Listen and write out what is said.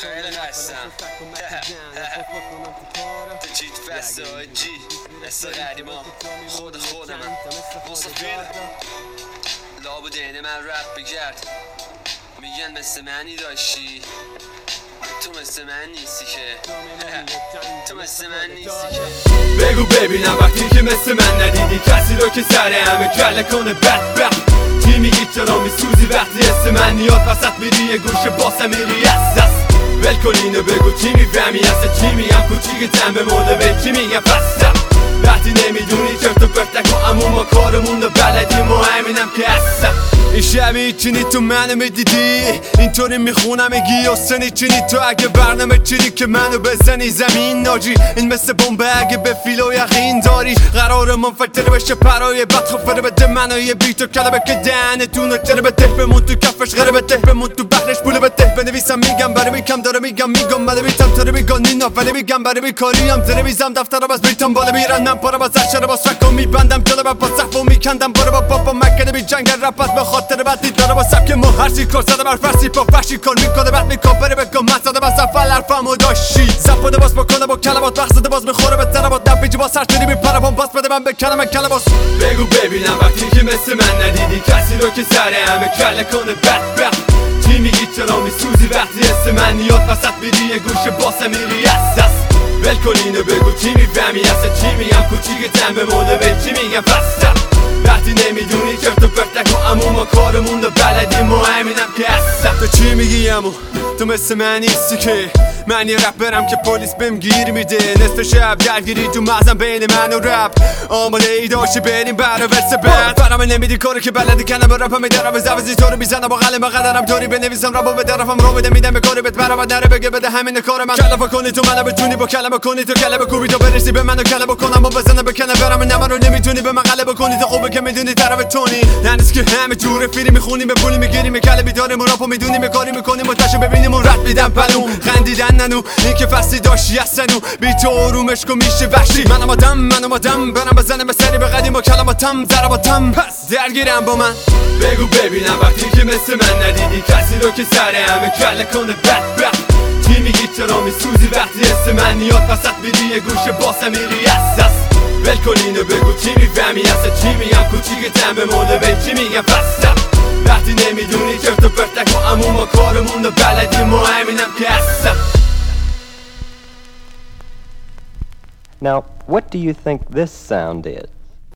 خیلی خستم تو جیت فسته های جی مثل قدیما خودمم مصافیر لابد اینه من رپ بگرد میگن مثل منی داشتی تو مثل من نیستی که تو مثل من نیستی که بگو ببینم وقتی که مثل من ندیدی کسی رو که سر همه کله کنه بد چی میگی چرا میسوزی وقتی اسم من نیاد وسط میری یه گوشه باسم میری از ول کن اینو بگو چی میفهمی اصلا چی میگم کوچیکتم به موده به چی میگم پستم وقتی نمیدونی چرت و پرت نکن اما ما کارمون رو بلدیم و همینم که هستم این شبیه چینی تو منو میدیدی اینطوری میخونم گیاسنی چینی تو اگه برنامه چینی که منو بزنی زمین ناجی این مثل بمب اگه به فیل و یقین داری قرار منفجر بشه پرای بد خفره بده منو یه بیت و کلمه که دهنتون رو چرا بده بمون تو کفش غره بده بمون تو بخرش پول بده بنویسم میگم برای میکم داره میگم برای میتم تره میگن این ولی میگم برای بیکاریم زره میزم دفتر باز بیتم بالا میرنم پارا باز اشاره باز فکر میبندم جلو با صف و میکندم برو با پاپا مکه بی جنگ رپت به خاطر بعدی داره با سبک ما هر چی کار زده بر فرسی پا فشی کار میکنه بعد میکن بره بگم من زده باز اول حرفمو داشتی زپاده باز بکنه با کلمات مقصد باز میخوره به تنبات دم پیچی باز سرچنی میپره بام باز بده من به کلمات بگو ببینم وقتی که مثل من ندیدی کسی رو که سر همه کله کنه بد چی میگی چرا میسوزی وقتی اسم من نیاد وسط میری یه گوشه باسم میری از ول کن اینو بگو چی میفهمی اصلا چی میگم کوچیکتم به موده به چی میگم پستم وقتی نمیدونی چرت و پرت نکن اما ما کارمون رو بلدیم و همینم که هستم تو چی میگی امو تو مثل من نیستی که من یه رپرم که پلیس بهم گیر میده نصف شب درگیری تو مغزم بین من و رپ آماده ای داشتی بریم برا ورس بعد برام نمیدی کارو که بلدی کنم با رپم میدارم زوزی تو رو میزنم با قلم قدرم طوری بنویسم رپو به طرفم رو بده میدم به کاری بهت برام نره بگه بده همین کار من کلمه کنی تو منو بتونی با کلمه کنی تو کلمه کوبی تو برسی به منو کلمه کنم و بزنم بکنه برام نه منو نمیتونی به من غلبه کنی تو خوبه که میدونی طرف تونی ننس که همه جوره فیری میخونیم به پولی میگیریم کلمه داریم راپو میدونیم کاری میکنیم و تاشو ببینیم اون رد میدم پلو خندیدن ننو این که فصلی داشتی هستنو بی تو آرومش کن میشه وحشی من اومدم برم بزنم به سری به قدیم و کلماتم ضرباتم پس درگیرم با من بگو ببینم وقتی که مثل من ندیدی کسی رو که سر همه کله کنه بد چی میگی چرا میسوزی وقتی اسم من نیاد وسط میری یه گوشه باسم میری از ول کن اینو بگو چی میفهمی اصلا چی میگم کوچیکتم به موده به چی میگم پستم وقتی نمیدونی چرت و پرت نکن اما ما کارمون رو بلدیم و همینم که هستم. Now, what do you think this sound is?